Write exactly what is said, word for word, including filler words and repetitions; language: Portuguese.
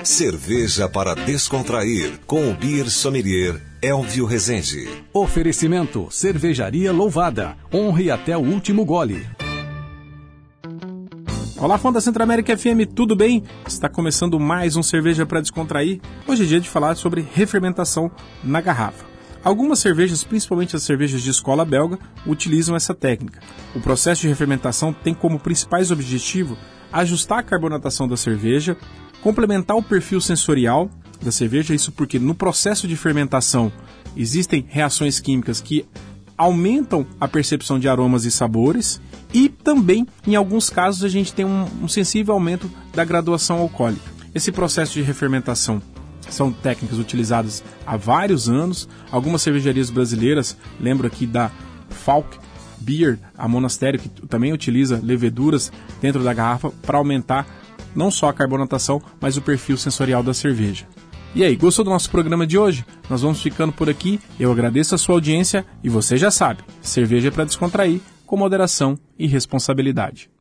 Cerveja para descontrair, com o Beer Sommelier Elvio Rezende. Oferecimento, Cervejaria Louvada. Honre até o último gole. Olá, fã da Centro-América F M, tudo bem? Está começando mais um Cerveja para Descontrair. Hoje é dia de falar sobre refermentação na garrafa. Algumas cervejas, principalmente as cervejas de escola belga, utilizam essa técnica. O processo de refermentação tem como principais objetivos ajustar a carbonatação da cerveja, complementar o perfil sensorial da cerveja, isso porque no processo de fermentação existem reações químicas que aumentam a percepção de aromas e sabores e também, em alguns casos, a gente tem um, um sensível aumento da graduação alcoólica. Esse processo de refermentação são técnicas utilizadas há vários anos. Algumas cervejarias brasileiras, lembro aqui da Falk Beer, a Monastério, que também utiliza leveduras dentro da garrafa para aumentar não só a carbonatação, mas o perfil sensorial da cerveja. E aí, gostou do nosso programa de hoje? Nós vamos ficando por aqui. Eu agradeço a sua audiência e você já sabe, cerveja é para descontrair, com moderação e responsabilidade.